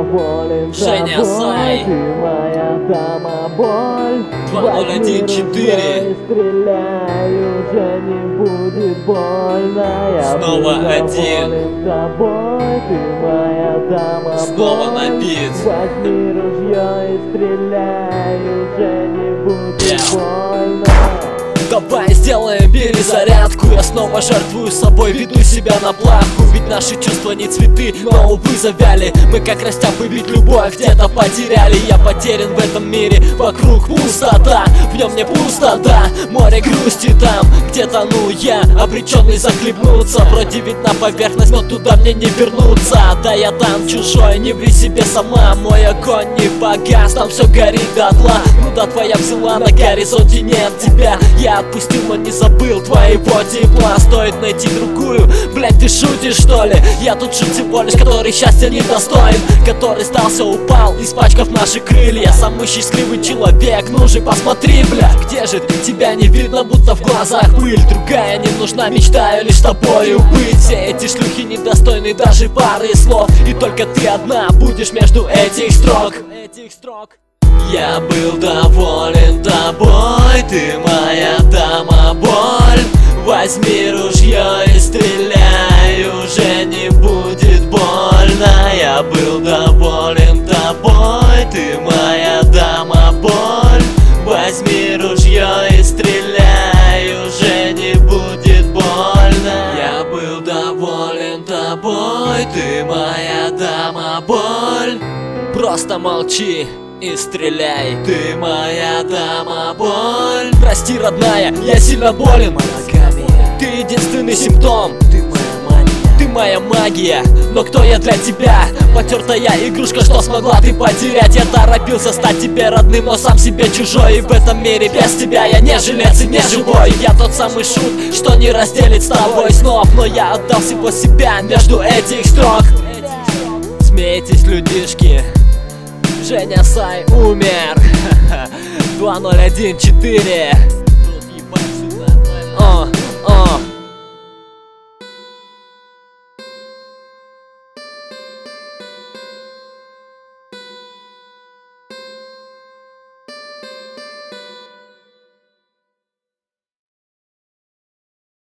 доволен Женя Сай. Ты моя дама боль. 2014. Стреляю, уже не будет больно. Я Снова был один. доволен тобой. Ты моя дама Снова боль. на бит. Возьми ружье и стреляй, уже не будет больно. Давай сделаем перезарядку. Я снова жертвую собой, веду себя на плаху. Ведь наши чувства не цветы, но увы завяли. Мы как растяпы, ведь любовь где-то потеряли. Я потерян в этом мире, вокруг пустота. В нем не пусто, да, море грусти там, где тону я, обреченный захлебнуться. Вроде ведь на поверхность, но туда мне не вернуться. Да я там чужой, не ври себе сама. Мой огонь не погас, там все горит дотла. Ну да, твоя взяла, на горизонте нет тебя. Я отпустил, но не забыл твоего тепла. Стоит найти другую, блять, ты шутишь что ли? Я тут шут всего лишь, который счастья не достоин, который сдался, упал, испачкав наши крылья. Самый счастливый человек, ну же посмотри, бля. Где же ты? Тебя не видно, будто в глазах пыль. Другая не нужна, мечтаю лишь с тобою быть. Все эти шлюхи недостойны даже пары слов, и только ты одна будешь между этих строк. Я был доволен тобой, ты моя дама боль. Возьми ружье и стреляй, уже не будет больно. Я был доволен тобой, ты моя дама боль. Возьми ружье и стреляй, уже не будет больно. Я был доволен тобой, ты моя дама боль. Просто молчи и стреляй, ты моя дама боль. Прости, родная, я сильно болен. Моногамия. Ты единственный симптом. Ты моя мания. Ты моя магия. Но кто я для тебя? Потертая игрушка, что смогла ты потерять. Я торопился стать тебе родным, но сам себе чужой. И в этом мире без тебя я не жилец и не живой. Я тот самый шут, что не разделит с тобой снов. Но я отдал всего себя между этих строк. Смейтесь, людишки, Женя Сай умер. 2014.